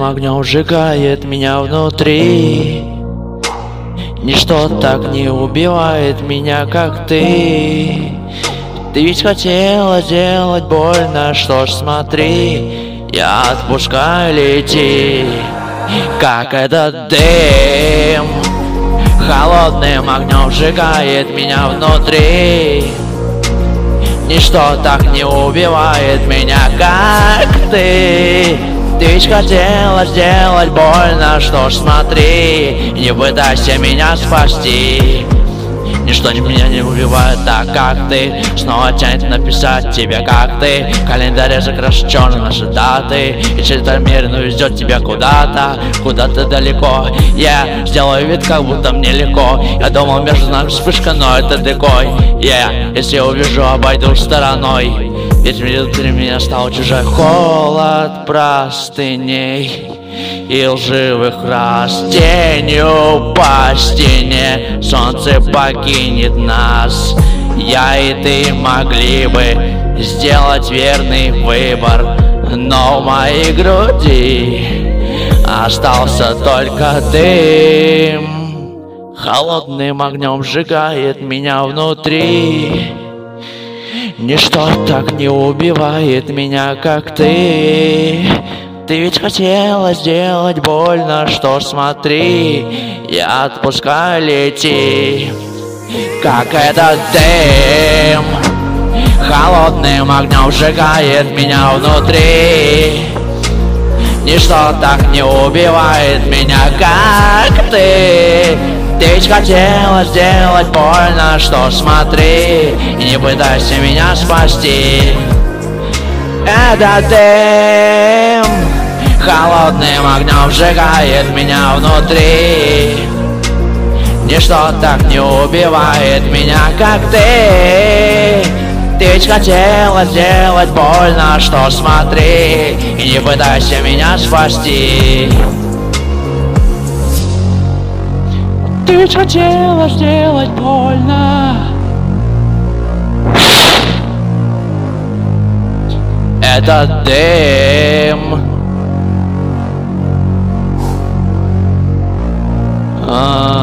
Холодным огнем сжигает меня внутри. Ничто так не убивает меня, как ты. Ты ведь хотела сделать больно, что ж смотри, я отпускаю, лети, как этот дым. Холодным огнем сжигает меня внутри. Ничто так не убивает меня, как ты. Ты ведь хотела сделать больно, что ж смотри, не пытайся меня спасти. Ничто меня не убивает так, как ты. Снова тянет написать тебе, как ты. В календаре закрашены черные наши даты, и через мир везет тебя куда-то, куда-то далеко. Я сделаю вид, как будто мне легко. Я думал, между нами вспышка, но это декой. Если увижу, обойду стороной. Ведь внутри меня стал чужой холод простыней и лживых растений по стене. Солнце покинет нас. Я и ты могли бы сделать верный выбор, но в моей груди остался только дым. Холодным огнем сжигает меня внутри. Ничто так не убивает меня, как ты. Ты ведь хотела сделать больно, что ж смотри, я отпускаю, лети, как этот дым. Холодным огнем сжигает меня внутри. Ничто так не убивает меня, как ты. Ты ведь хотела сделать больно, что ж смотри, и не пытайся меня спасти. Этот дым холодным огнем сжигает меня внутри. Ничто так не убивает меня, как ты. Ты ведь хотела сделать больно, что ж смотри, и не пытайся меня спасти. Ты ведь хотела сделать больно. Этот дым